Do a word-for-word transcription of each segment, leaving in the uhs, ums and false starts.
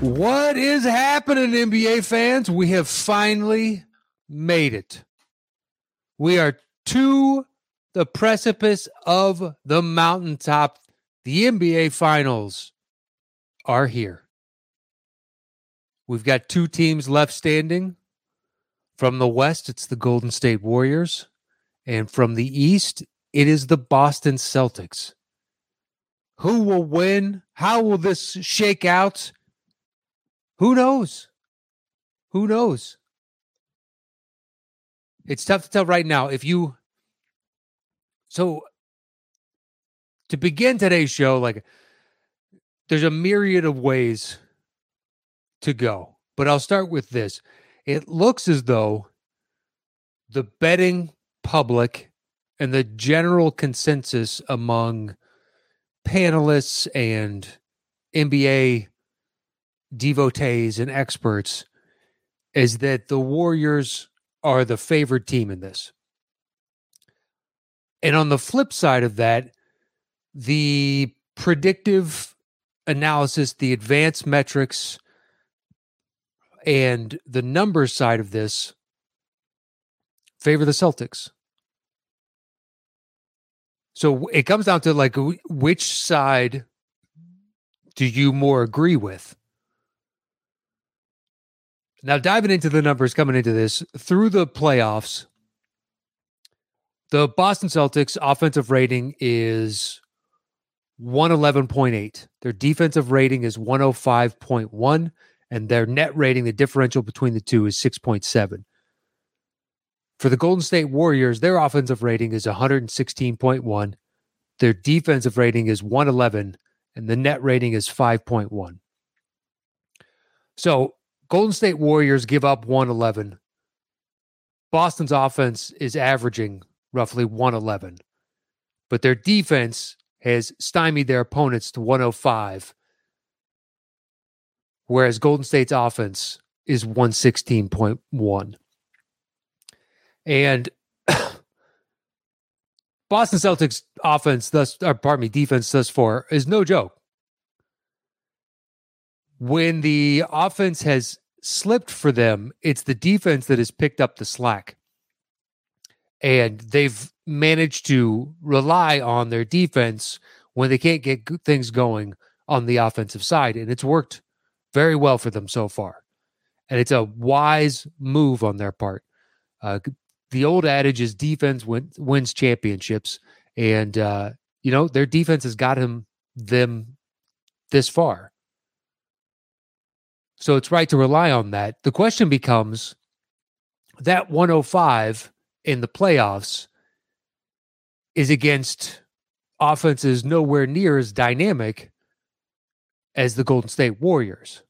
What is happening, N B A fans? We have finally made it. We are to the precipice of the mountaintop. The N B A Finals are here. We've got two teams left standing. From the West, it's the Golden State Warriors. And from the East, it is the Boston Celtics. Who will win? How will this shake out? Who knows? Who knows? It's tough to tell right now. If you, so to begin today's show, like there's a myriad of ways to go, but I'll start with this. It looks as though the betting public and the general consensus among panelists and N B A devotees and experts is that the Warriors are the favored team in this. And on the flip side of that, the predictive analysis, the advanced metrics, and the numbers side of this favor the Celtics. So it comes down to like, which side do you more agree with? Now, diving into the numbers coming into this, through the playoffs, the Boston Celtics offensive rating is one eleven point eight. Their defensive rating is one oh five point one, and their net rating, the differential between the two, is six point seven. For the Golden State Warriors, their offensive rating is one sixteen point one. Their defensive rating is one eleven, and the net rating is five point one. So, Golden State Warriors give up one eleven. Boston's offense is averaging roughly one eleven. But their defense has stymied their opponents to one oh five. Whereas Golden State's offense is one sixteen point one. And Boston Celtics offense thus, or pardon me, defense thus far is no joke. When the offense has slipped for them, it's the defense that has picked up the slack. And they've managed to rely on their defense when they can't get good things going on the offensive side. And it's worked very well for them so far. And it's a wise move on their part. Uh, the old adage is defense win, wins championships. And, uh, you know, their defense has got him, them this far. So it's right to rely on that. The question becomes that one oh five in the playoffs is against offenses nowhere near as dynamic as the Golden State Warriors.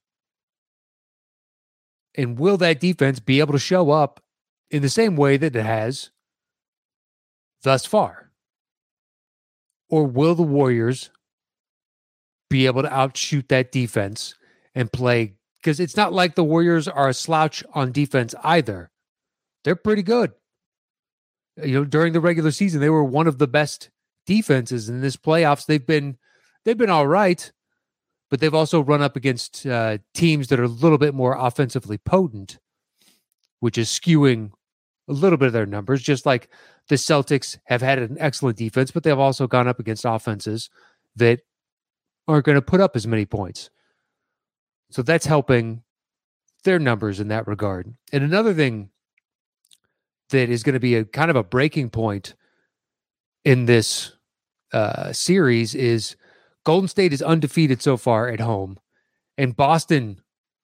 And will that defense be able to show up in the same way that it has thus far? Or will the Warriors be able to outshoot that defense and play? Because it's not like the Warriors are a slouch on defense either. They're pretty good. You know, during the regular season, they were one of the best defenses in this playoffs. They've been, they've been all right, but they've also run up against uh, teams that are a little bit more offensively potent, which is skewing a little bit of their numbers. Just like the Celtics have had an excellent defense, but they've also gone up against offenses that aren't going to put up as many points. So that's helping their numbers in that regard. And another thing that is going to be a kind of a breaking point in this uh, series is Golden State is undefeated so far at home. And Boston,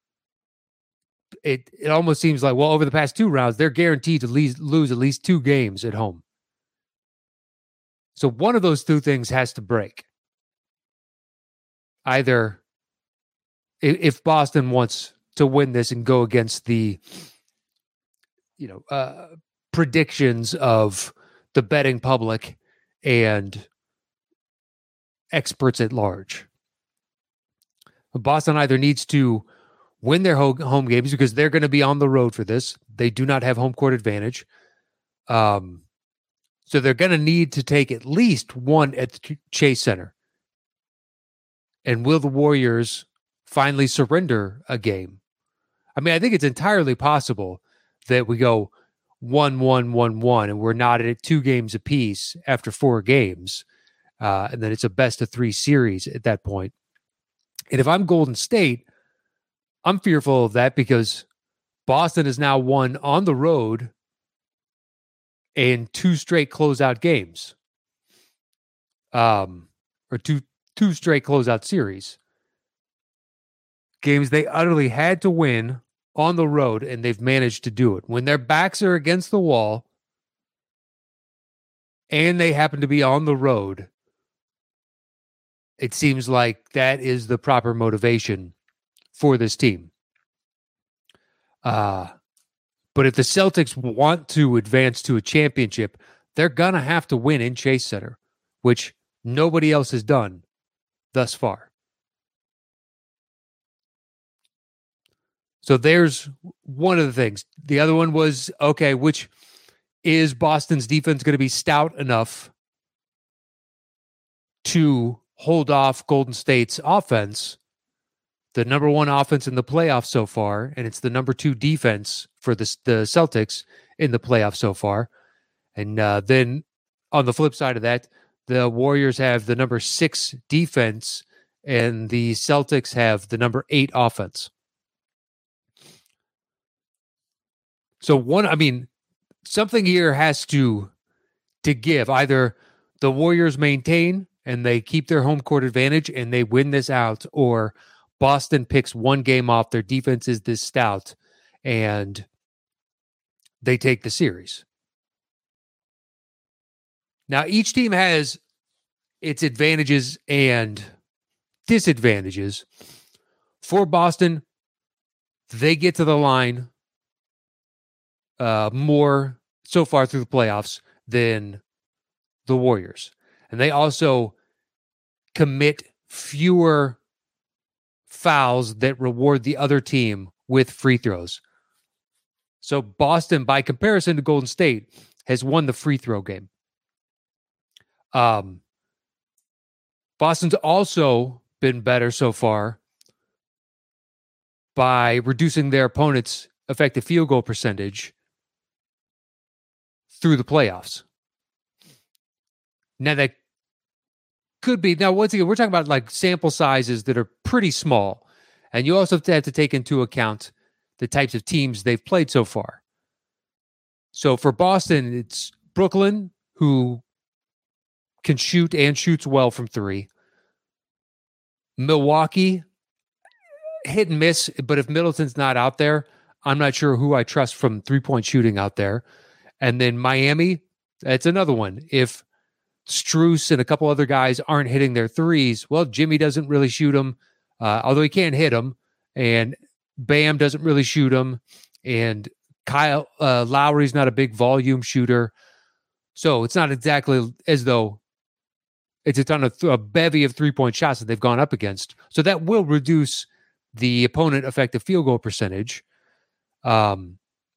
it, it almost seems like, well, over the past two rounds, they're guaranteed to lose, lose at least two games at home. So one of those two things has to break. Either if Boston wants to win this and go against the, you know, uh, predictions of the betting public and experts at large, Boston either needs to win their home games because they're going to be on the road for this. They do not have home court advantage. Um, so they're going to need to take at least one at the Chase Center. And will the Warriors finally surrender a game. I mean, I think it's entirely possible that we go one, one, one, one, and we're not at two games apiece after four games. Uh, and then it's a best of three series at that point. And if I'm Golden State, I'm fearful of that because Boston has now won on the road in two straight closeout games. Um, or two two straight closeout series. Games they utterly had to win on the road, and they've managed to do it. When their backs are against the wall and they happen to be on the road, it seems like that is the proper motivation for this team. Uh, but if the Celtics want to advance to a championship, they're going to have to win in Chase Center, which nobody else has done thus far. So there's one of the things. The other one was, okay, which is Boston's defense going to be stout enough to hold off Golden State's offense, the number one offense in the playoffs so far, and it's the number two defense for the, the Celtics in the playoffs so far. And uh, then on the flip side of that, the Warriors have the number six defense, and the Celtics have the number eight offense. So one, I mean, something here has to to give. Either the Warriors maintain and they keep their home court advantage and they win this out, or Boston picks one game off. Their defense is this stout, and they take the series. Now, each team has its advantages and disadvantages. For Boston, they get to the line uh, more so far through the playoffs than the Warriors. And they also commit fewer fouls that reward the other team with free throws. So Boston, by comparison to Golden State, has won the free throw game. Um, Boston's also been better so far by reducing their opponent's effective field goal percentage through the playoffs. Now that could be, now once again, we're talking about like sample sizes that are pretty small. And you also have to take into account the types of teams they've played so far. So for Boston, it's Brooklyn, who can shoot and shoots well from three. Milwaukee, hit and miss, but if Middleton's not out there, I'm not sure who I trust from three-point shooting out there. And then Miami, that's another one. If Strus and a couple other guys aren't hitting their threes, well, Jimmy doesn't really shoot them, uh, although he can't hit them, and Bam doesn't really shoot them, and Kyle uh, Lowry's not a big volume shooter. So it's not exactly as though it's a ton of th- a bevy of three-point shots that they've gone up against. So that will reduce the opponent effective field goal percentage. Um,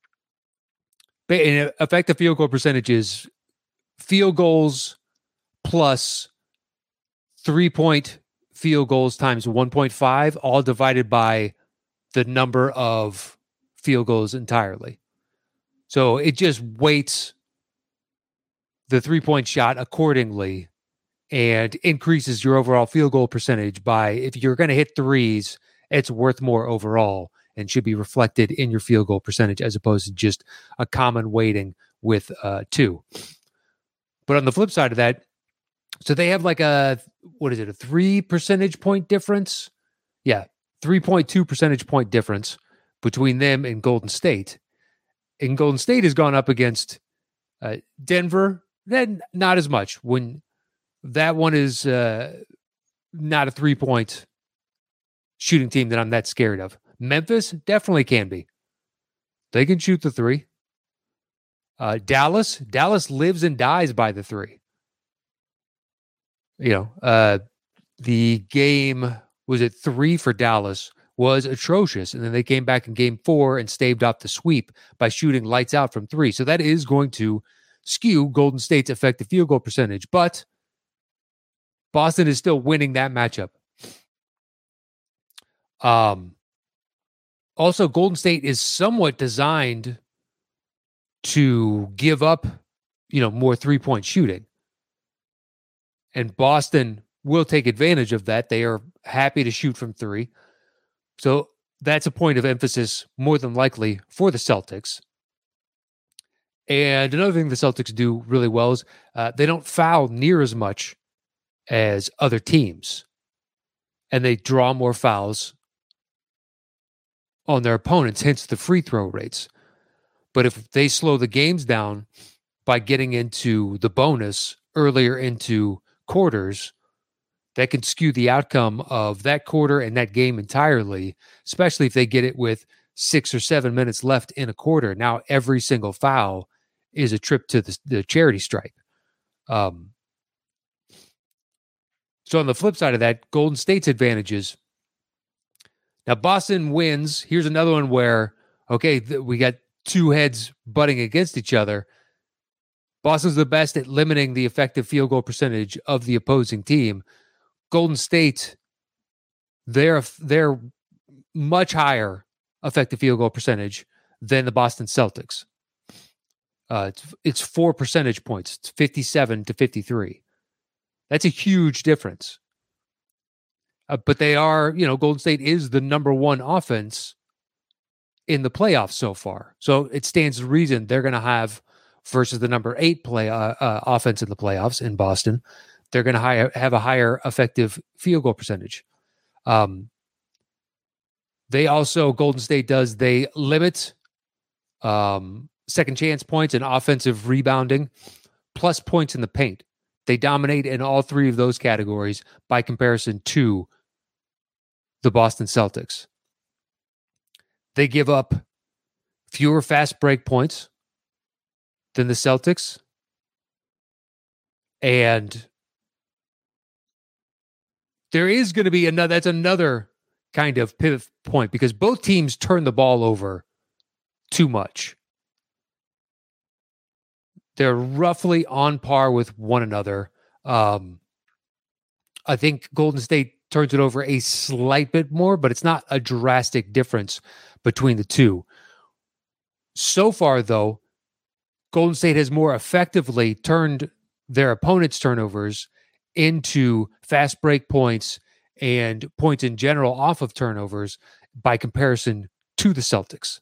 but in effective field goal percentage is field goals plus three-point field goals times one point five, all divided by the number of field goals entirely. So it just weights the three-point shot accordingly and increases your overall field goal percentage by, if you're going to hit threes, it's worth more overall and should be reflected in your field goal percentage as opposed to just a common weighting with uh, two. But on the flip side of that, so they have like a, what is it, a three percentage point difference? Yeah, three point two percentage point difference between them and Golden State. And Golden State has gone up against uh, Denver, then not as much. When that one is uh, not a three-point shooting team that I'm that scared of. Memphis definitely can be. They can shoot the three. Uh, Dallas, Dallas lives and dies by the three. You know, uh, the game, was it three for Dallas, was atrocious. And then they came back in game four and staved off the sweep by shooting lights out from three. So that is going to skew Golden State's effective field goal percentage. But Boston is still winning that matchup. Um, also, Golden State is somewhat designed to give up, you know, more three-point shooting. And Boston will take advantage of that. They are happy to shoot from three. So that's a point of emphasis more than likely for the Celtics. And another thing the Celtics do really well is uh, they don't foul near as much as other teams. And they draw more fouls on their opponents, hence the free throw rates. But if they slow the games down by getting into the bonus earlier into quarters, that can skew the outcome of that quarter and that game entirely, especially if they get it with six or seven minutes left in a quarter. Now, every single foul is a trip to the, the charity stripe. Um, so on the flip side of that, Golden State's advantages. Now, Boston wins. Here's another one where, okay, th- we got two heads butting against each other. Boston's the best at limiting the effective field goal percentage of the opposing team. Golden State, they're they're much higher effective field goal percentage than the Boston Celtics. Uh, it's, it's four percentage points. It's fifty-seven to fifty-three. That's a huge difference. Uh, but they are, you know, Golden State is the number one offense in the playoffs so far. So it stands to reason they're going to have, versus the number eight play uh, uh, offense in the playoffs in Boston, they're going to have a higher effective field goal percentage. Um, they also, Golden State does, they limit um, second chance points and offensive rebounding, plus points in the paint. They dominate in all three of those categories by comparison to the Boston Celtics. They give up fewer fast break points than the Celtics. And there is going to be another, that's another kind of pivot point because both teams turn the ball over too much. They're roughly on par with one another. Um, I think Golden State turns it over a slight bit more, but it's not a drastic difference between the two. So far, though, Golden State has more effectively turned their opponents' turnovers into fast break points and points in general off of turnovers by comparison to the Celtics.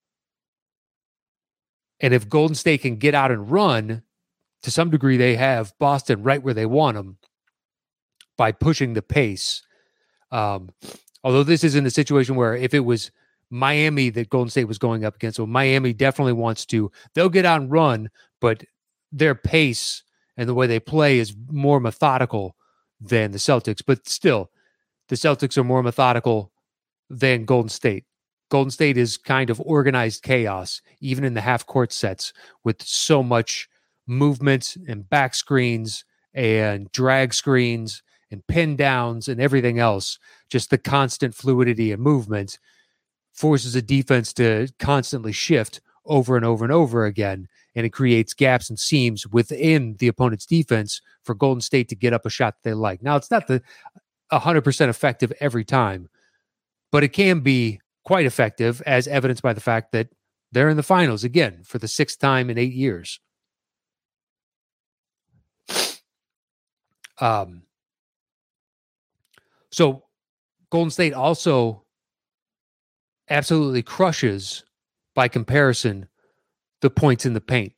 And if Golden State can get out and run, to some degree, they have Boston right where they want them by pushing the pace. Um, although this isn't a situation where if it was Miami that Golden State was going up against, so Miami definitely wants to, they'll get out and run, but their pace and the way they play is more methodical than the Celtics. But still, the Celtics are more methodical than Golden State. Golden State is kind of organized chaos, even in the half-court sets, with so much movement and back screens and drag screens and pin downs and everything else. Just the constant fluidity and movement forces a defense to constantly shift over and over and over again, and it creates gaps and seams within the opponent's defense for Golden State to get up a shot that they like. Now, it's not the one hundred percent effective every time, but it can be quite effective, as evidenced by the fact that they're in the finals again for the sixth time in eight years. Um, so Golden State also absolutely crushes, by comparison, the points in the paint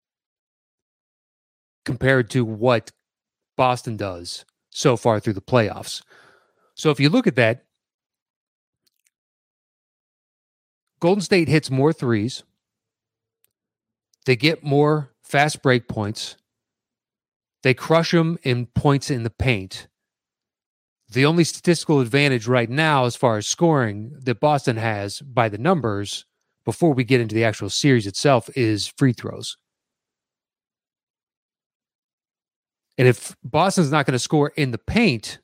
compared to what Boston does so far through the playoffs. So if you look at that, Golden State hits more threes. They get more fast break points. They crush them in points in the paint. The only statistical advantage right now, as far as scoring, that Boston has by the numbers, before we get into the actual series itself, is free throws. And if Boston's not going to score in the paint,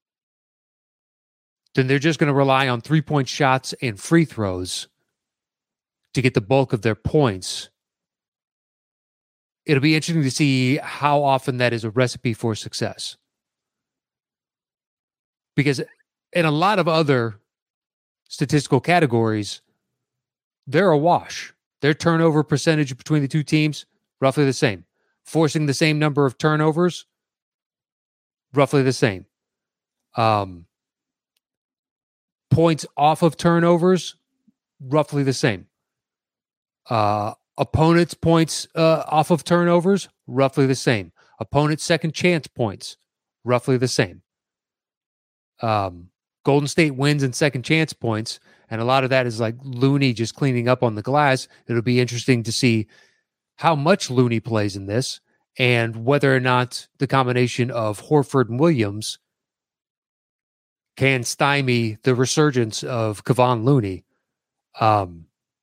then they're just going to rely on three-point shots and free throws to get the bulk of their points. It'll be interesting to see how often that is a recipe for success. Because in a lot of other statistical categories, they're a wash. Their turnover percentage between the two teams, roughly the same. Forcing the same number of turnovers, roughly the same. Um, points off of turnovers, roughly the same. Uh, opponents' points uh, off of turnovers, roughly the same. Opponents' second chance points, roughly the same. Um, Golden State wins in second chance points, and a lot of that is like Looney just cleaning up on the glass. It'll be interesting to see how much Looney plays in this and whether or not the combination of Horford and Williams can stymie the resurgence of Kevon Looney. Um,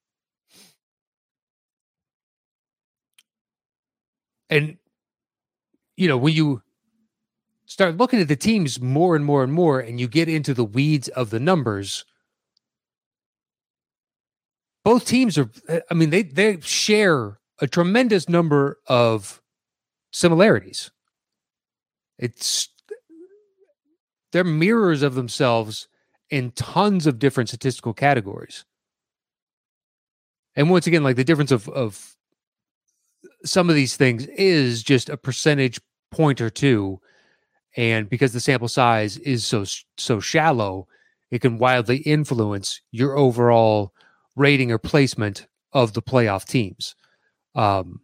and, you know, when you start looking at the teams more and more and more, and you get into the weeds of the numbers, both teams are, I mean, they, they share a tremendous number of similarities. It's, they're mirrors of themselves in tons of different statistical categories. And once again, like the difference of, of some of these things is just a percentage point or two. And because the sample size is so so shallow, it can wildly influence your overall rating or placement of the playoff teams. Um,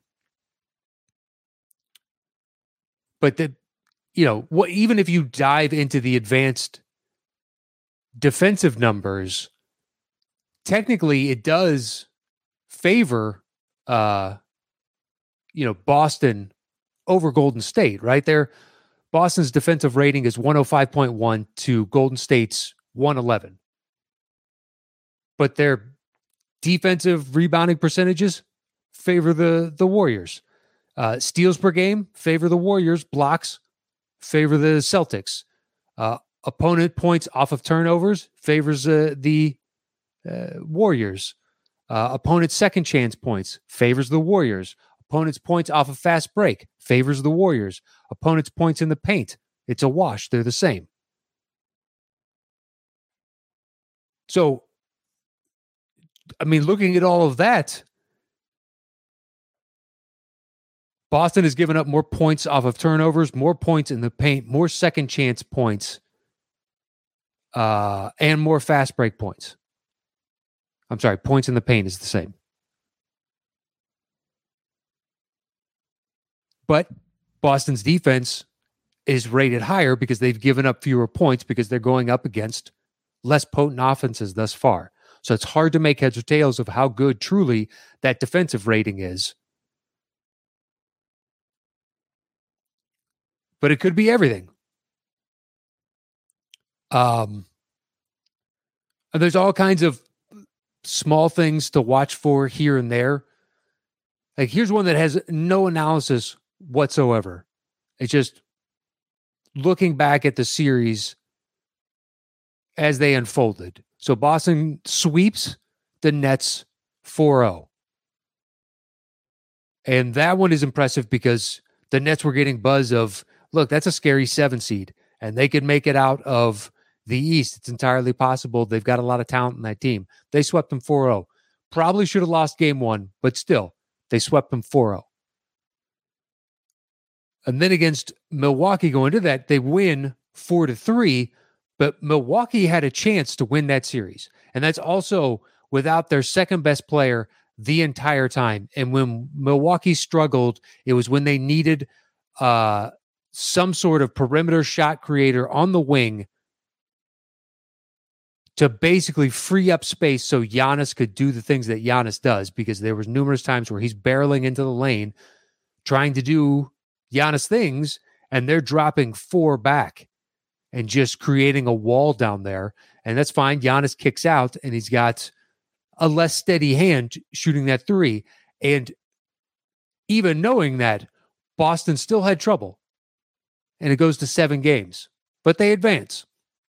but the, you know, what, even if you dive into the advanced defensive numbers, technically it does favor, uh, you know, Boston over Golden State, right there. Boston's defensive rating is one oh five point one to Golden State's one eleven. But their defensive rebounding percentages favor the, the Warriors. Uh, steals per game favor the Warriors. Blocks favor the Celtics. Uh, opponent points off of turnovers favors uh, the uh, Warriors. Uh, opponent's second chance points favors the Warriors. Opponent's points off of fast break favors the Warriors. Opponent's points in the paint, it's a wash. They're the same. So, I mean, looking at all of that, Boston has given up more points off of turnovers, more points in the paint, more second chance points, uh, and more fast break points. I'm sorry, points in the paint is the same. But Boston's defense is rated higher because they've given up fewer points because they're going up against less potent offenses thus far. So it's hard to make heads or tails of how good truly that defensive rating is. But it could be everything. Um, and there's all kinds of small things to watch for here and there. Like, here's one that has no analysis whatsoever. It's just looking back at the series as they unfolded. So Boston sweeps the Nets four oh. And that one is impressive because the Nets were getting buzz of, look, that's a scary seven seed, and they could make it out of the East. It's entirely possible. They've got a lot of talent in that team. They swept them four oh. Probably should have lost game one, but still, they swept them four oh. And then against Milwaukee going into that, they win four to three, but Milwaukee had a chance to win that series. And that's also without their second best player the entire time. And when Milwaukee struggled, it was when they needed uh, some sort of perimeter shot creator on the wing to basically free up space so Giannis could do the things that Giannis does, because there was numerous times where he's barreling into the lane trying to do Giannis things, and they're dropping four back and just creating a wall down there. And that's fine. Giannis kicks out, and he's got a less steady hand shooting that three. And even knowing that, Boston still had trouble. And it goes to seven games. But they advance.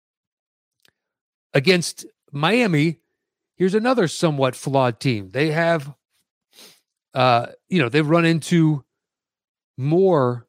Against Miami, here's another somewhat flawed team. They have, uh, you know, they've run into more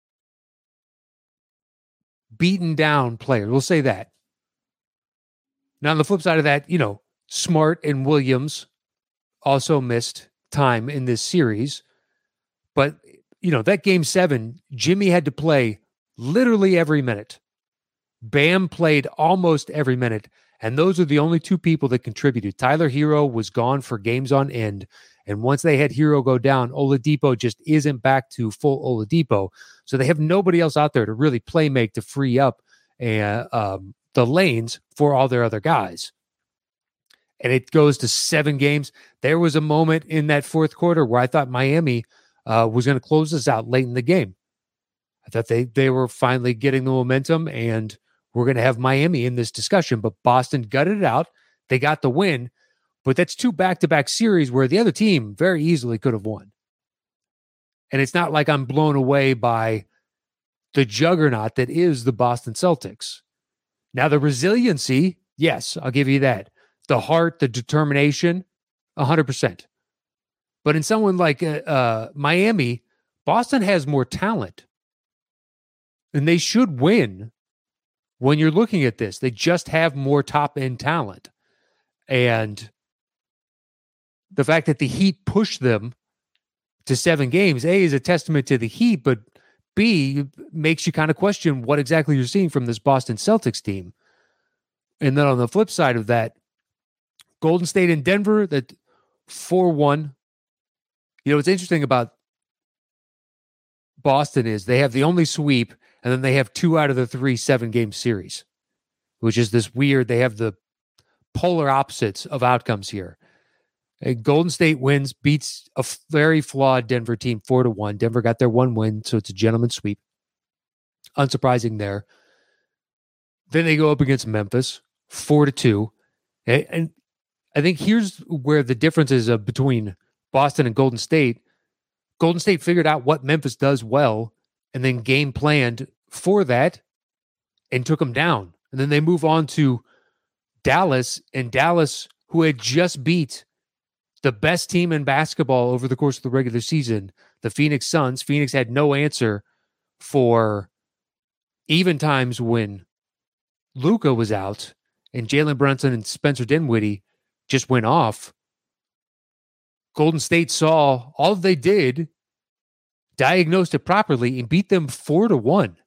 beaten down players. We'll say that. Now, on the flip side of that, you know, Smart and Williams also missed time in this series. But, you know, that game seven, Jimmy had to play literally every minute. Bam played almost every minute. And those are the only two people that contributed. Tyler Hero was gone for games on end. And once they had Hero go down, Oladipo just isn't back to full Oladipo. So they have nobody else out there to really play make to free up uh, um, the lanes for all their other guys. And it goes to seven games. There was a moment in that fourth quarter where I thought Miami uh, was going to close this out late in the game. I thought they, they were finally getting the momentum, and we're going to have Miami in this discussion. But Boston gutted it out. They got the win. But that's two back-to-back series where the other team very easily could have won. And it's not like I'm blown away by the juggernaut that is the Boston Celtics. Now, the resiliency, yes, I'll give you that. The heart, the determination, one hundred percent. But in someone like uh, uh, Miami, Boston has more talent. And they should win when you're looking at this. They just have more top-end talent. And the fact that the Heat pushed them to seven games, A, is a testament to the Heat, but B, makes you kind of question what exactly you're seeing from this Boston Celtics team. And then on the flip side of that, Golden State and Denver, that four one. You know, what's interesting about Boston is they have the only sweep, and then they have two out of the three seven-game series, which is this weird, they have the polar opposites of outcomes here. And Golden State wins, beats a very flawed Denver team four to one. Denver got their one win, so it's a gentleman's sweep. Unsurprising there. Then they go up against Memphis, four to two. And, and I think here's where the difference is uh, between Boston and Golden State. Golden State figured out what Memphis does well and then game planned for that and took them down. And then they move on to Dallas, and Dallas, who had just beat the best team in basketball over the course of the regular season, the Phoenix Suns. Phoenix had no answer for even times when Luka was out and Jalen Brunson and Spencer Dinwiddie just went off. Golden State saw all they did, diagnosed it properly, and beat them four to one.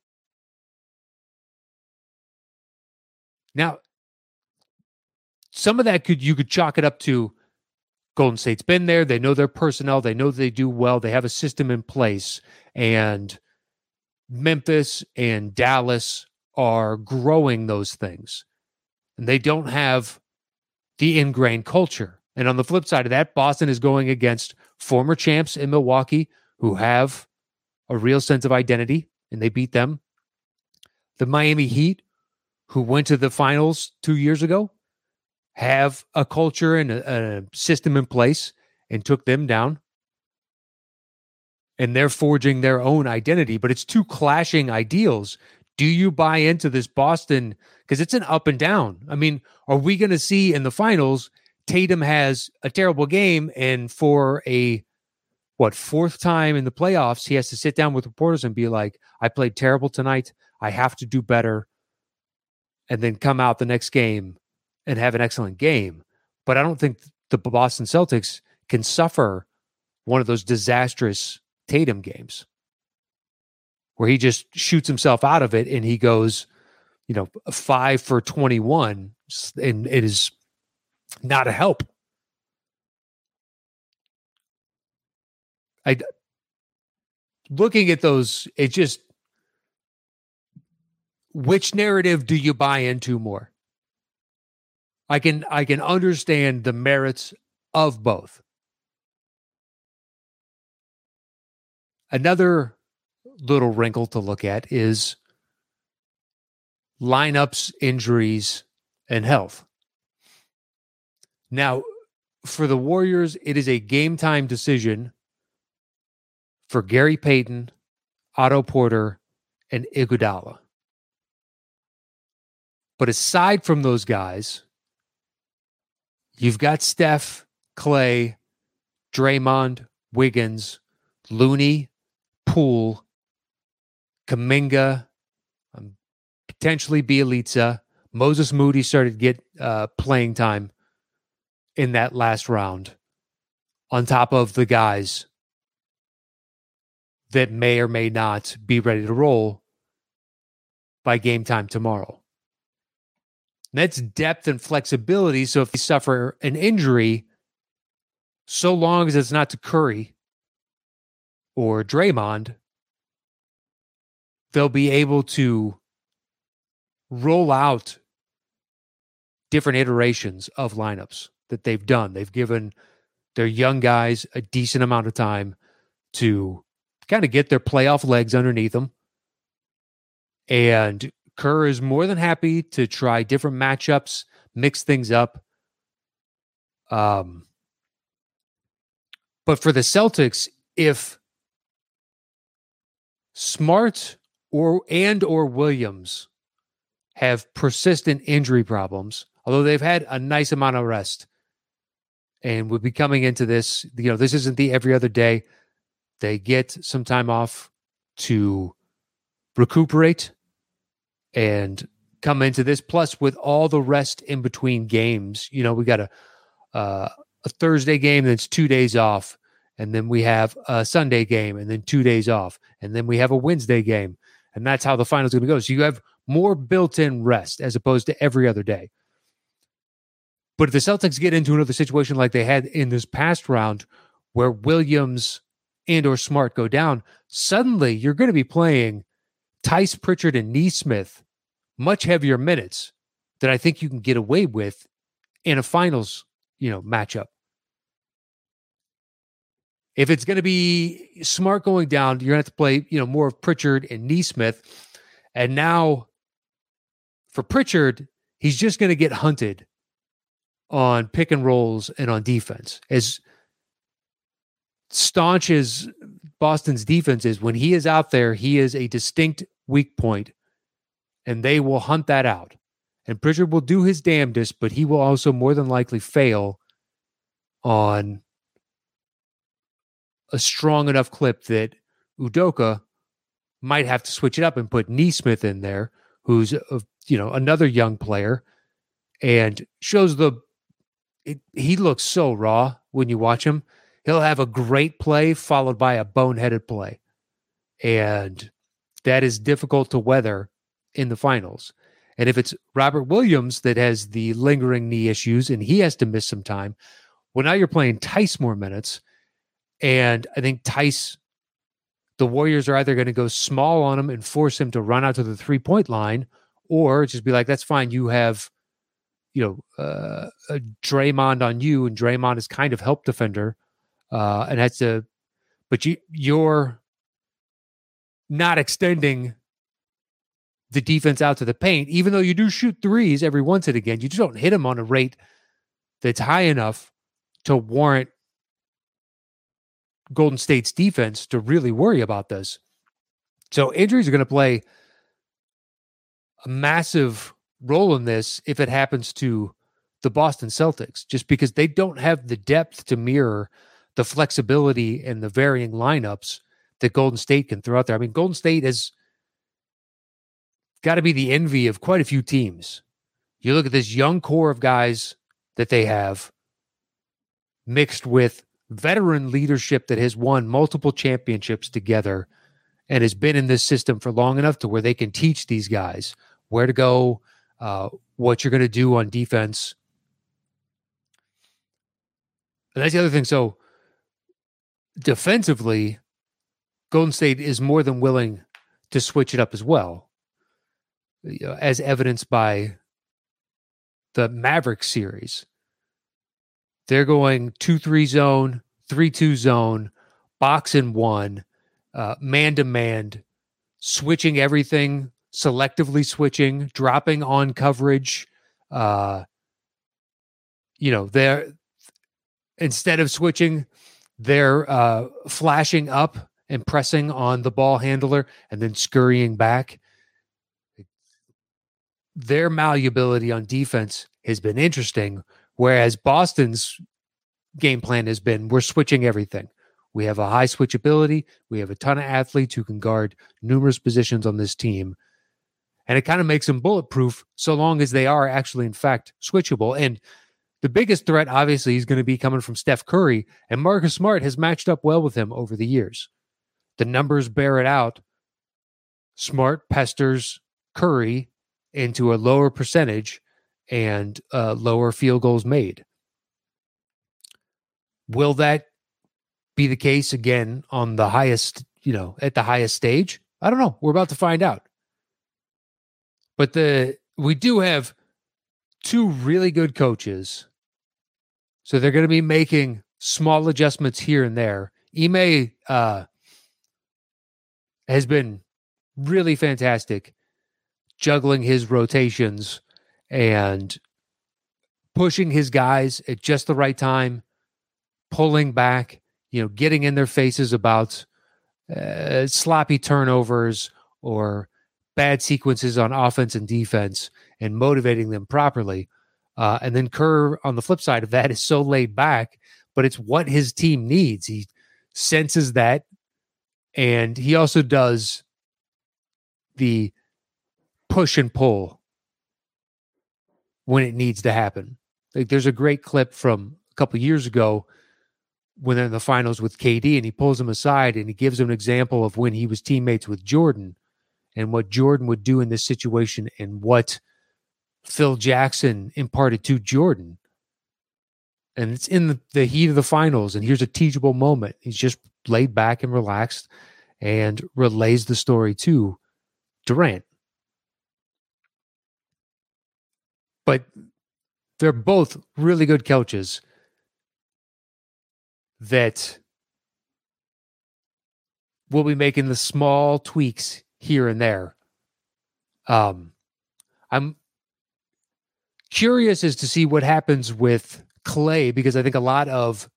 Now, some of that could you could chalk it up to Golden State's been there. They know their personnel. They know they do well. They have a system in place. And Memphis and Dallas are growing those things. And they don't have the ingrained culture. And on the flip side of that, Boston is going against former champs in Milwaukee who have a real sense of identity, and they beat them. The Miami Heat, who went to the finals two years ago, have a culture and a, a system in place and took them down. And they're forging their own identity, but it's two clashing ideals. Do you buy into this Boston? Because it's an up and down. I mean, are we going to see in the finals, Tatum has a terrible game, and for a, what, fourth time in the playoffs, he has to sit down with reporters and be like, I played terrible tonight. I have to do better. And then come out the next game and have an excellent game. But I don't think the Boston Celtics can suffer one of those disastrous Tatum games where he just shoots himself out of it and he goes, you know, five for twenty-one, and it is not a help. I looking at those, it just, which narrative do you buy into more? I can I can understand the merits of both. Another little wrinkle to look at is lineups, injuries, and health. Now, for the Warriors, it is a game time decision for Gary Payton, Otto Porter, and Iguodala. But aside from those guys, you've got Steph, Clay, Draymond, Wiggins, Looney, Poole, Kuminga, um, potentially Bielitsa, Moses Moody started to get uh, playing time in that last round on top of the guys that may or may not be ready to roll by game time tomorrow. And that's depth and flexibility. So if you suffer an injury, so long as it's not to Curry or Draymond, they'll be able to roll out different iterations of lineups that they've done. They've given their young guys a decent amount of time to kind of get their playoff legs underneath them. And Kerr is more than happy to try different matchups, mix things up. Um, but for the Celtics, if Smart or and or Williams have persistent injury problems, although they've had a nice amount of rest, and we'll be coming into this, you know, this isn't the every other day. They get some time off to recuperate and come into this. Plus, with all the rest in between games, you know, we got a uh, a Thursday game that's two days off, and then we have a Sunday game, and then two days off, and then we have a Wednesday game, and that's how the final's going to go. So you have more built-in rest as opposed to every other day. But if the Celtics get into another situation like they had in this past round, where Williams and or Smart go down, suddenly you're going to be playing Tice Pritchard and Nesmith much heavier minutes that I think you can get away with in a finals, you know, matchup. If it's going to be Smart going down, you're going to have to play, you know, more of Pritchard and Nesmith. And now for Pritchard, he's just going to get hunted on pick and rolls and on defense. As staunch as Boston's defense is, when he is out there, he is a distinct weak point, and they will hunt that out. And Pritchard will do his damnedest, but he will also more than likely fail on a strong enough clip that Udoka might have to switch it up and put Nesmith in there, who's a, you know, another young player, and shows the it, he looks so raw when you watch him. He'll have a great play followed by a boneheaded play. And that is difficult to weather in the finals. And if it's Robert Williams that has the lingering knee issues and he has to miss some time, well, now you're playing Tice more minutes. And I think Tice, the Warriors are either going to go small on him and force him to run out to the three-point line, or just be like, that's fine. You have, you know, uh, a Draymond on you, and Draymond is kind of help defender. Uh, and that's a, but you, you're not extending the defense out to the paint, even though you do shoot threes every once and again. You just don't hit them on a rate that's high enough to warrant Golden State's defense to really worry about this. So injuries are going to play a massive role in this if it happens to the Boston Celtics, just because they don't have the depth to mirror the flexibility and the varying lineups that Golden State can throw out there. I mean, Golden State has got to be the envy of quite a few teams. You look at this young core of guys that they have mixed with veteran leadership that has won multiple championships together and has been in this system for long enough to where they can teach these guys where to go, uh, what you're going to do on defense. And that's the other thing. So defensively, Golden State is more than willing to switch it up as well, you know, as evidenced by the Mavericks series. They're going two three zone, three two zone, box and one, uh, man-to-man, switching everything, selectively switching, dropping on coverage. Uh, you know, they're instead of switching, they're uh, flashing up and pressing on the ball handler and then scurrying back. Their malleability on defense has been interesting, whereas Boston's game plan has been, we're switching everything. We have a high switchability. We have a ton of athletes who can guard numerous positions on this team. And it kind of makes them bulletproof so long as they are actually, in fact, switchable. And the biggest threat, obviously, is going to be coming from Steph Curry. And Marcus Smart has matched up well with him over the years. The numbers bear it out. Smart pesters Curry into a lower percentage and uh, lower field goals made. Will that be the case again on the highest, you know, at the highest stage? I don't know. We're about to find out. But the we do have two really good coaches. So they're going to be making small adjustments here and there. Ime uh, has been really fantastic juggling his rotations and pushing his guys at just the right time, pulling back, you know, getting in their faces about uh, sloppy turnovers or bad sequences on offense and defense and motivating them properly. Uh, and then Kerr, on the flip side of that, is so laid back, but it's what his team needs. He senses that, and he also does the push and pull when it needs to happen. Like, there's a great clip from a couple years ago when they're in the finals with K D, and he pulls him aside and he gives him an example of when he was teammates with Jordan and what Jordan would do in this situation and what Phil Jackson imparted to Jordan. And it's in the, the heat of the finals, and here's a teachable moment. He's just laid back and relaxed and relays the story to Durant. But they're both really good coaches that will be making the small tweaks here and there. Um, I'm curious as to see what happens with Klay, because I think a lot of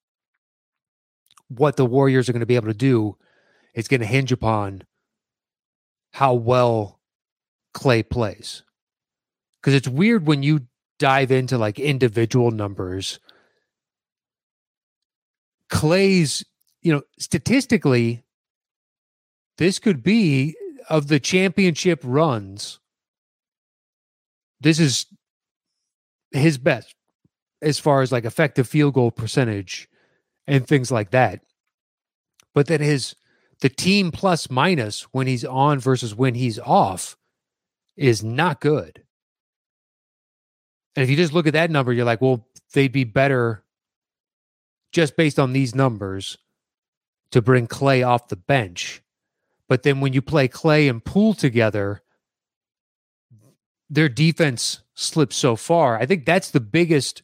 what the Warriors are going to be able to do is going to hinge upon how well Klay plays. Because it's weird when you dive into like individual numbers. Klay's, you know, statistically, this could be, of the championship runs, this is his best as far as like effective field goal percentage and things like that. But then his, the team plus minus when he's on versus when he's off is not good. And if you just look at that number, you're like, well, they'd be better just based on these numbers to bring Klay off the bench. But then when you play Klay and Poole together, their defense slips so far. I think that's the biggest,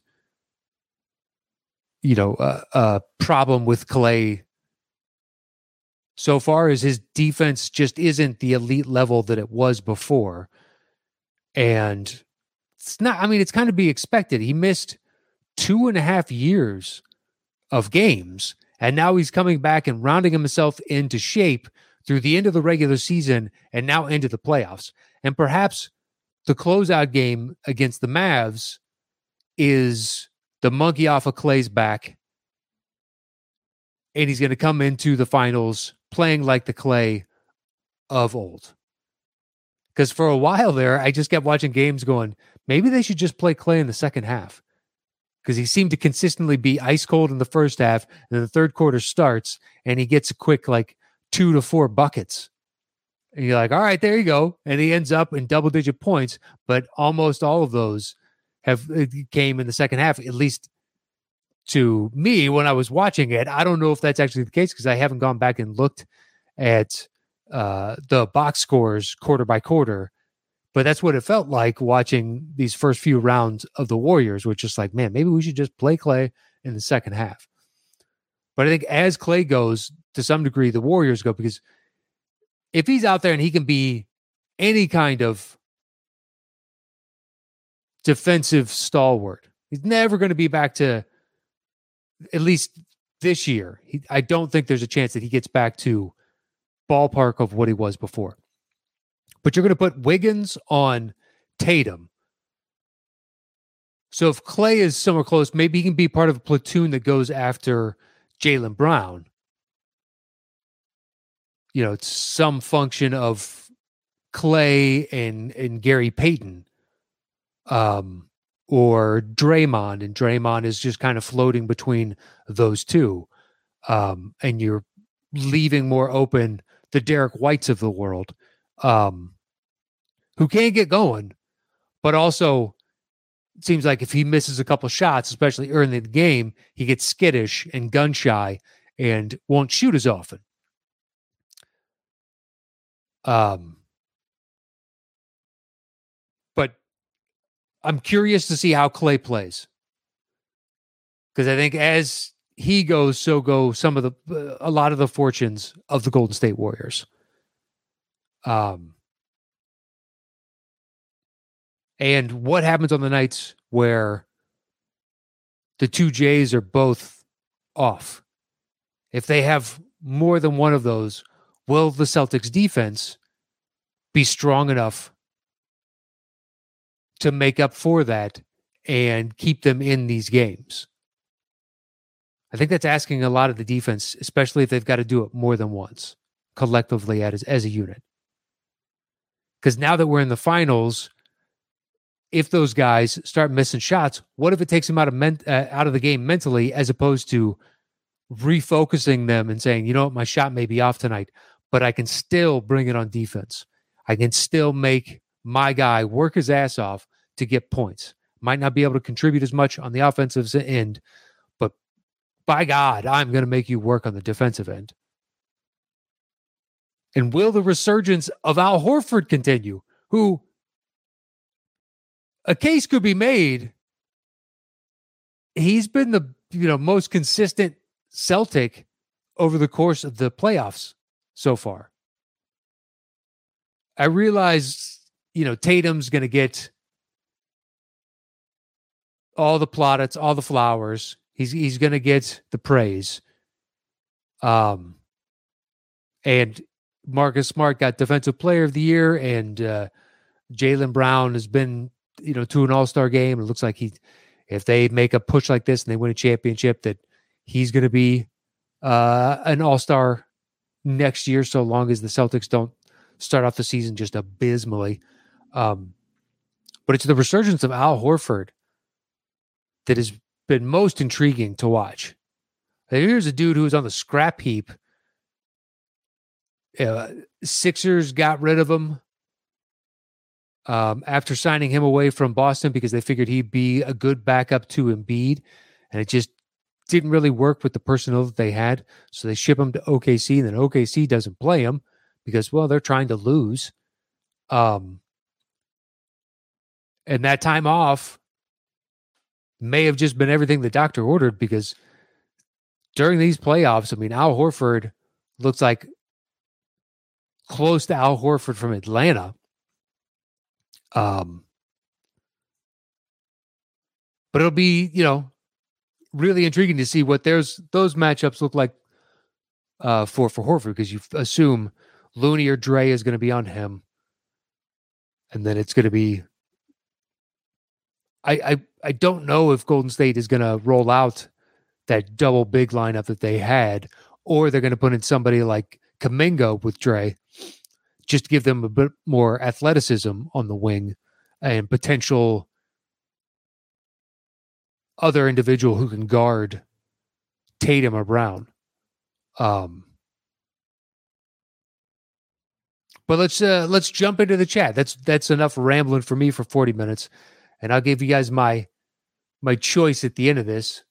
you know, uh, uh, problem with Klay so far, is his defense just isn't the elite level that it was before. And it's not, I mean, it's kind of be expected. He missed two and a half years of games, and now he's coming back and rounding himself into shape through the end of the regular season and now into the playoffs. And perhaps the closeout game against the Mavs is the monkey off of Klay's back, and he's going to come into the finals playing like the Klay of old. Because for a while there, I just kept watching games going, maybe they should just play Klay in the second half. Because he seemed to consistently be ice cold in the first half, and then the third quarter starts, and he gets a quick, like, two to four buckets. And you're like, all right, there you go. And he ends up in double-digit points, but almost all of those have came in the second half, at least to me when I was watching it. I don't know if that's actually the case because I haven't gone back and looked at uh, the box scores quarter by quarter. But that's what it felt like watching these first few rounds of the Warriors, which is like, man, maybe we should just play Klay in the second half. But I think as Klay goes, to some degree, the Warriors go, because if he's out there and he can be any kind of defensive stalwart, he's never going to be back to, at least this year, he, I don't think there's a chance that he gets back to ballpark of what he was before. But you're going to put Wiggins on Tatum. So if Klay is somewhere close, maybe he can be part of a platoon that goes after Jaylen Brown. You know, it's some function of Clay and and Gary Payton, um, or Draymond, and Draymond is just kind of floating between those two, um, and you're leaving more open the Derek Whites of the world, um, who can get going, but also it seems like if he misses a couple shots, especially early in the game, he gets skittish and gun shy and won't shoot as often. Um, but I'm curious to see how Clay plays, because I think as he goes, so go some of the uh, a lot of the fortunes of the Golden State Warriors. Um, and what happens on the nights where the two Jays are both off? If they have more than one of those, will the Celtics defense be strong enough to make up for that and keep them in these games? I think that's asking a lot of the defense, especially if they've got to do it more than once, collectively as, as a unit. Because now that we're in the finals, if those guys start missing shots, what if it takes them out of men- uh, out of the game mentally, as opposed to refocusing them and saying, you know what, my shot may be off tonight, but I can still bring it on defense. I can still make my guy work his ass off to get points. Might not be able to contribute as much on the offensive end, but by God, I'm going to make you work on the defensive end. And will the resurgence of Al Horford continue? Who, a case could be made, he's been the you know most consistent Celtic over the course of the playoffs so far. I realize, you know, Tatum's going to get all the plaudits, all the flowers. He's he's going to get the praise. Um, and Marcus Smart got Defensive Player of the Year, and uh, Jaylen Brown has been, you know, to an All-Star game. It looks like he, if they make a push like this and they win a championship, that he's going to be uh, an All-Star next year, so long as the Celtics don't start off the season just abysmally. Um, but it's the resurgence of Al Horford that has been most intriguing to watch. Here's a dude who was on the scrap heap. Uh, Sixers got rid of him um, after signing him away from Boston because they figured he'd be a good backup to Embiid, and it just didn't really work with the personnel that they had. So they ship him to O K C, and then O K C doesn't play him because, well, they're trying to lose. Um, and that time off may have just been everything the doctor ordered, because during these playoffs, I mean, Al Horford looks like close to Al Horford from Atlanta. Um, but it'll be, you know, really intriguing to see what there's those matchups look like uh, for for Horford, because you assume Looney or Dre is going to be on him, and then it's going to be. I, I I don't know if Golden State is going to roll out that double big lineup that they had, or they're going to put in somebody like Kuminga with Dre, just to give them a bit more athleticism on the wing and potential other individual who can guard Tatum or Brown. Um, but let's uh, let's jump into the chat. That's that's enough rambling for me for forty minutes, and I'll give you guys my my choice at the end of this.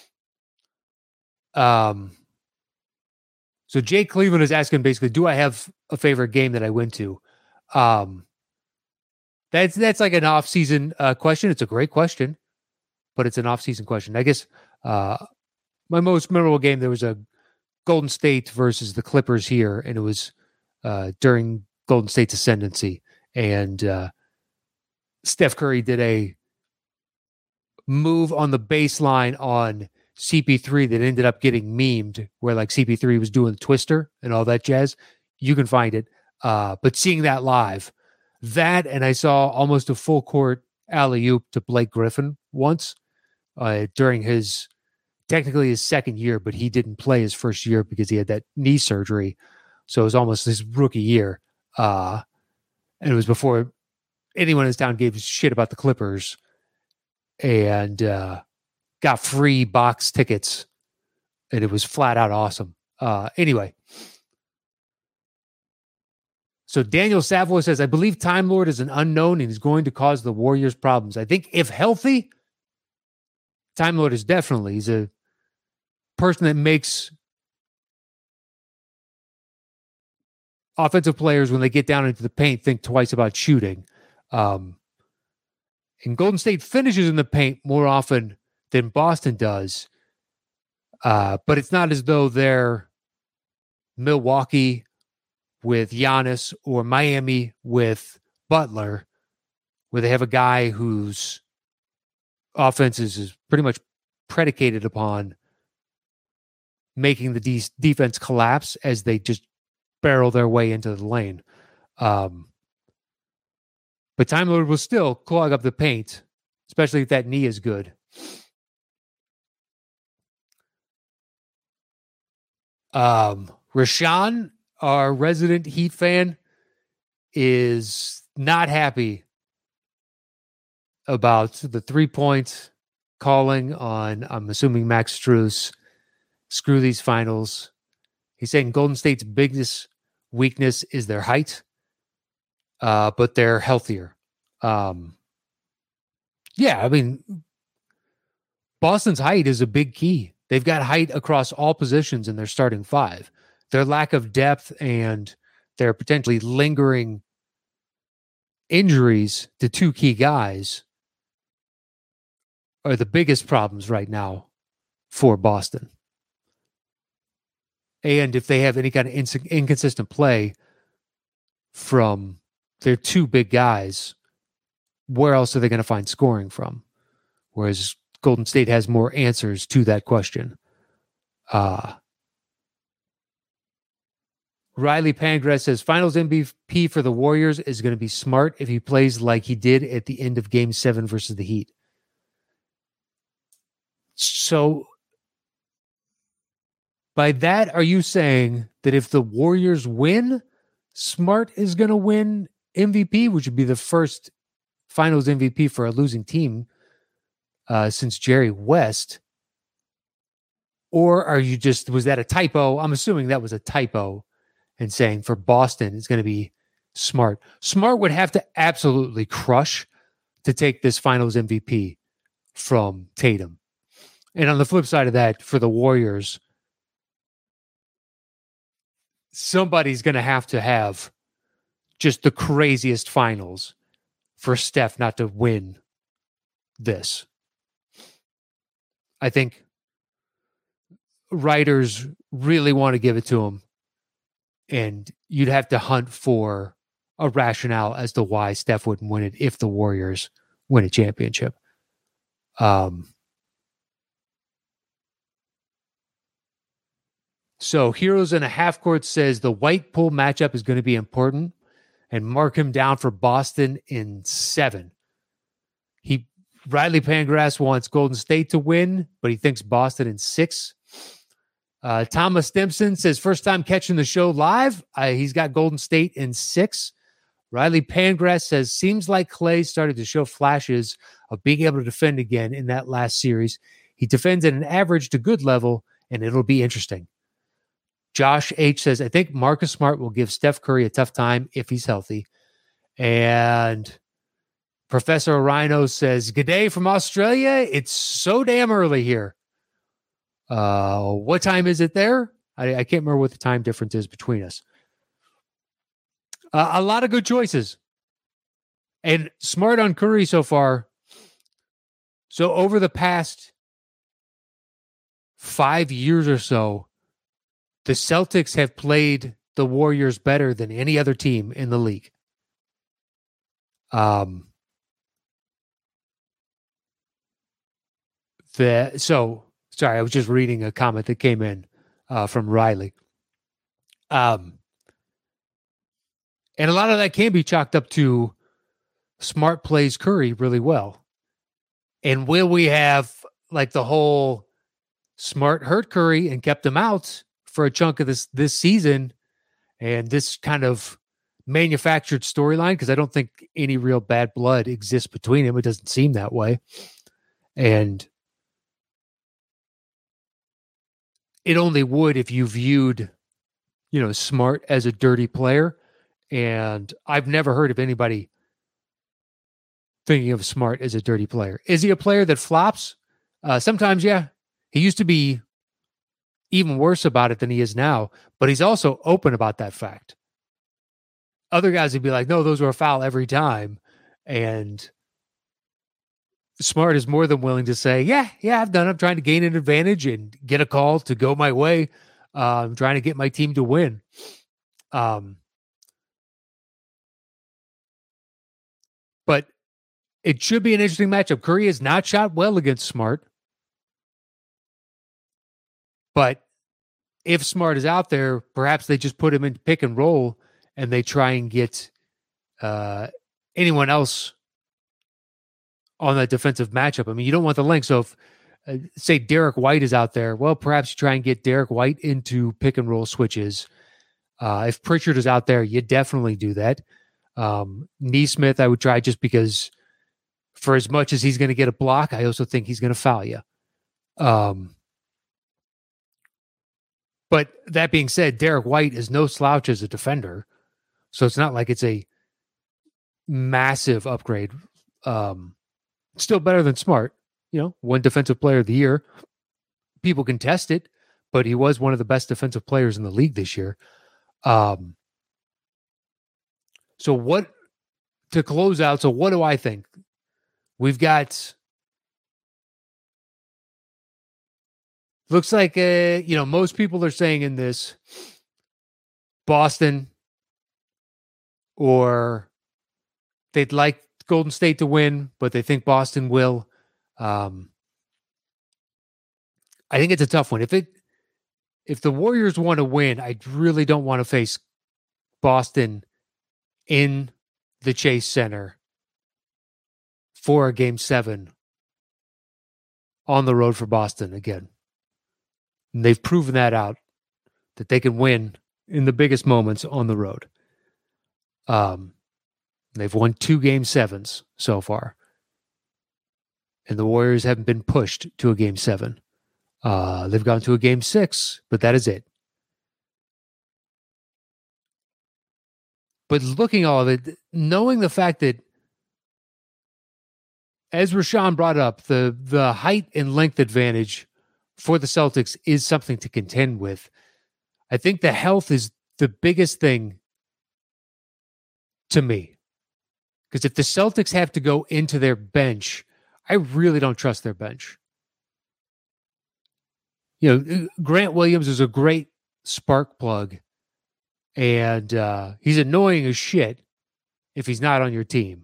Um. So Jake Cleveland is asking basically, do I have a favorite game that I went to? Um, that's that's like an off-season uh, question. It's a great question, but it's an off-season question. I guess uh, my most memorable game, there was a Golden State versus the Clippers here, and it was uh, during Golden State's ascendancy. And uh, Steph Curry did a move on the baseline on C P three that ended up getting memed, where like C P three was doing the twister and all that jazz. You can find it. Uh, but seeing that live, that, and I saw almost a full court alley-oop to Blake Griffin once uh, during his, technically his second year, but he didn't play his first year because he had that knee surgery. So it was almost his rookie year. Uh, And it was before anyone in this town gave a shit about the Clippers, and uh, got free box tickets. And it was flat out awesome. Uh, anyway. So Daniel Savoy says, I believe Time Lord is an unknown and he's going to cause the Warriors problems. I think if healthy, Time Lord is definitely. He's a person that makes offensive players, when they get down into the paint, think twice about shooting. Um, and Golden State finishes in the paint more often than Boston does. Uh, but it's not as though they're Milwaukee with Giannis or Miami with Butler, where they have a guy whose offense is pretty much predicated upon making the de- defense collapse as they just barrel their way into the lane. Um, but Time Lord will still clog up the paint, especially if that knee is good. Um, Rashawn, our resident Heat fan, is not happy about the three-point calling on, I'm assuming, Max Strus. Screw these finals. He's saying Golden State's biggest weakness is their height, uh, but they're healthier. Um, yeah, I mean, Boston's height is a big key. They've got height across all positions in their starting five. Their lack of depth and their potentially lingering injuries to two key guys are the biggest problems right now for Boston. And if they have any kind of inc- inconsistent play from their two big guys, where else are they going to find scoring from? Whereas Golden State has more answers to that question. Uh, Riley Pangrass says, Finals M V P for the Warriors is going to be Smart if he plays like he did at the end of Game seven versus the Heat. So, by that, are you saying that if the Warriors win, Smart is going to win M V P, which would be the first Finals M V P for a losing team uh, since Jerry West? Or are you just, was that a typo? I'm assuming that was a typo, and saying for Boston, it's going to be Smart. Smart would have to absolutely crush to take this Finals M V P from Tatum. And on the flip side of that, for the Warriors, somebody's going to have to have just the craziest finals for Steph not to win this. I think writers really want to give it to him, and you'd have to hunt for a rationale as to why Steph wouldn't win it if the Warriors win a championship. Um, so Heroes in a Half Court says the White Pool matchup is going to be important, and mark him down for Boston in seven. He Riley Pangrass wants Golden State to win, but he thinks Boston in six. Uh, Thomas Stimson says first time catching the show live. Uh, he's got Golden State in six. Riley Pangrass says seems like Clay started to show flashes of being able to defend again in that last series. He defends at an average to good level, and it'll be interesting. Josh H says, I think Marcus Smart will give Steph Curry a tough time if he's healthy. And Professor Rhino says, good day from Australia. It's so damn early here. Uh, what time is it there? I, I can't remember what the time difference is between us. Uh, a lot of good choices. And Smart on Curry so far. So over the past five years or so, the Celtics have played the Warriors better than any other team in the league. Um, the so sorry, I was just reading a comment that came in uh, from Riley. Um, and a lot of that can be chalked up to Smart plays Curry really well. And will we have like the whole Smart hurt Curry and kept him out for a chunk of this this season, and this kind of manufactured storyline because I don't think any real bad blood exists between them. It doesn't seem that way. And it only would if you viewed, you know, Smart as a dirty player. And I've never heard of anybody thinking of Smart as a dirty player. Is he a player that flops? Uh, sometimes, yeah. He used to be even worse about it than he is now, but he's also open about that fact. Other guys would be like, no, those were a foul every time. And Smart is more than willing to say, yeah, yeah, I've done it. I'm trying to gain an advantage and get a call to go my way. Uh, I'm trying to get my team to win. Um, but it should be an interesting matchup. Curry has not shot well against Smart. But if Smart is out there, perhaps they just put him in pick and roll and they try and get uh, anyone else on that defensive matchup. I mean, you don't want the length. So if, uh, say, Derek White is out there, well, perhaps you try and get Derek White into pick and roll switches. Uh, if Pritchard is out there, you definitely do that. Um, Neesmith, I would try just because for as much as he's going to get a block, I also think he's going to foul you. Um, But that being said, Derek White is no slouch as a defender. So it's not like it's a massive upgrade. Um, still better than Smart. You know, one defensive player of the year. People can test it, but he was one of the best defensive players in the league this year. Um, so what, to close out, so what do I think? We've got, looks like, uh, you know, most people are saying in this, Boston, or they'd like Golden State to win, but they think Boston will. Um, I think it's a tough one. If it, if the Warriors want to win, I really don't want to face Boston in the Chase Center for a game seven on the road for Boston again. And they've proven that out, that they can win in the biggest moments on the road. Um, they've won two game sevens so far. And the Warriors haven't been pushed to a game seven. Uh, they've gone to a game six, but that is it. But looking at all of it, knowing the fact that, as Rashawn brought up, the the height and length advantage for the Celtics is something to contend with. I think the health is the biggest thing to me. Because if the Celtics have to go into their bench, I really don't trust their bench. You know, Grant Williams is a great spark plug, and uh, he's annoying as shit if he's not on your team.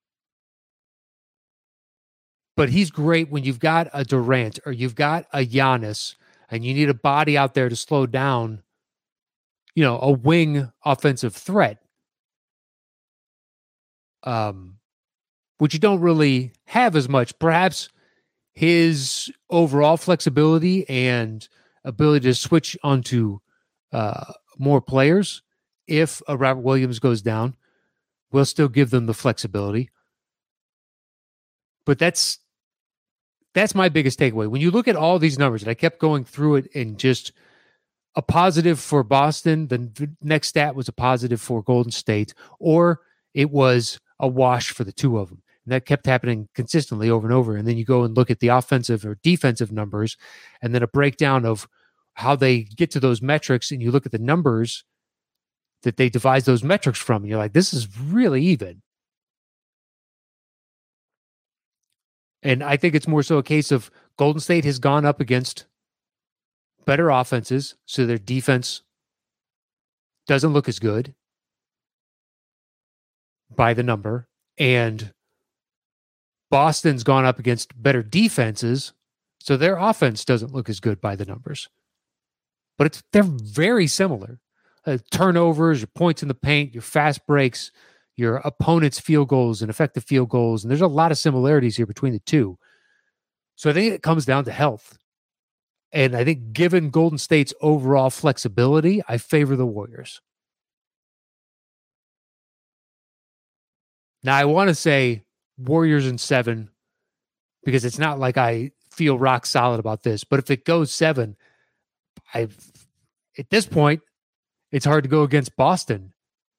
But he's great when you've got a Durant or you've got a Giannis and you need a body out there to slow down, you know, a wing offensive threat. Um, which you don't really have as much. Perhaps his overall flexibility and ability to switch onto uh, more players, if a Robert Williams goes down, will still give them the flexibility. But that's that's my biggest takeaway. When you look at all these numbers, and I kept going through it, and just a positive for Boston, the next stat was a positive for Golden State, or it was a wash for the two of them. And that kept happening consistently over and over. And then you go and look at the offensive or defensive numbers, and then a breakdown of how they get to those metrics, and you look at the numbers that they devise those metrics from, and you're like, this is really even. And I think it's more so a case of Golden State has gone up against better offenses, so their defense doesn't look as good by the number. And Boston's gone up against better defenses, so their offense doesn't look as good by the numbers. But it's they're very similar. Uh, turnovers, your points in the paint, your fast breaks, your opponent's field goals and effective field goals. And there's a lot of similarities here between the two. So I think it comes down to health. And I think given Golden State's overall flexibility, I favor the Warriors. Now, I want to say Warriors in seven because it's not like I feel rock solid about this. But if it goes seven, I at this point, it's hard to go against Boston.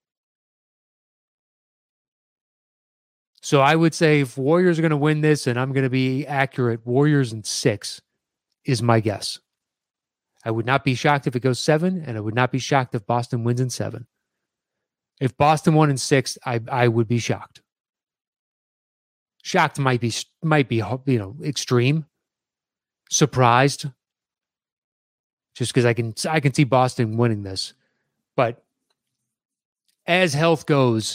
So I would say if Warriors are going to win this, and I'm going to be accurate, Warriors in six is my guess. I would not be shocked if it goes seven, and I would not be shocked if Boston wins in seven. If Boston won in six, I I would be shocked. Shocked might be might be you know extreme. Surprised, just because I can I can see Boston winning this, but as health goes,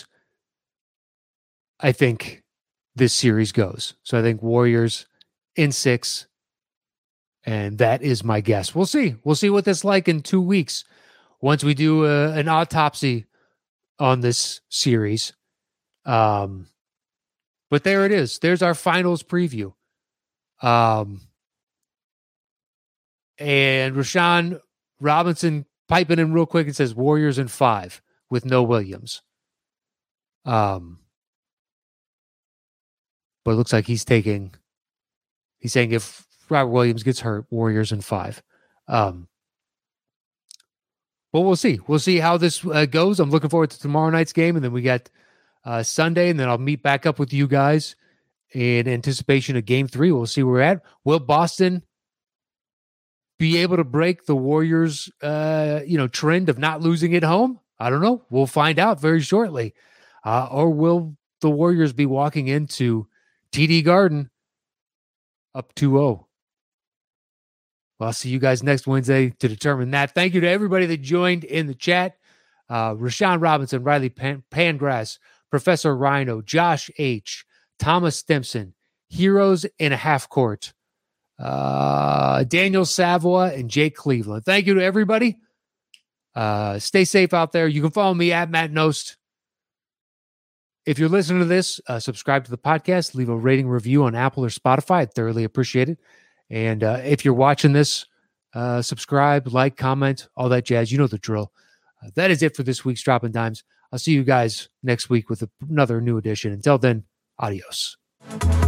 I think this series goes. So I think Warriors in six, and that is my guess. We'll see. We'll see what that's like in two weeks once we do a, an autopsy on this series. Um, but there it is. There's our finals preview. Um, and Rashawn Robinson piping in real quick and says Warriors in five with no Williams. Um, but it looks like he's taking, he's saying if Robert Williams gets hurt, Warriors in five. Um, but we'll see. We'll see how this uh, goes. I'm looking forward to tomorrow night's game. And then we got uh, Sunday, and then I'll meet back up with you guys in anticipation of game three. We'll see where we're at. Will Boston be able to break the Warriors, uh, you know, trend of not losing at home? I don't know. We'll find out very shortly. Uh, or will the Warriors be walking into T D Garden up two oh? Well, I'll see you guys next Wednesday to determine that. Thank you to everybody that joined in the chat. Uh, Rashawn Robinson, Riley Pan- Pangrass, Professor Rhino, Josh H., Thomas Stimson, Heroes in a Half Court, uh, Daniel Savoy, and Jake Cleveland. Thank you to everybody. Uh, stay safe out there. You can follow me at Matt Nost. If you're listening to this, uh, subscribe to the podcast, leave a rating review on Apple or Spotify. I'd thoroughly appreciate it. And uh, if you're watching this, uh, subscribe, like, comment, all that jazz. You know the drill. Uh, that is it for this week's Dropping Dimes. I'll see you guys next week with a, another new edition. Until then, adios.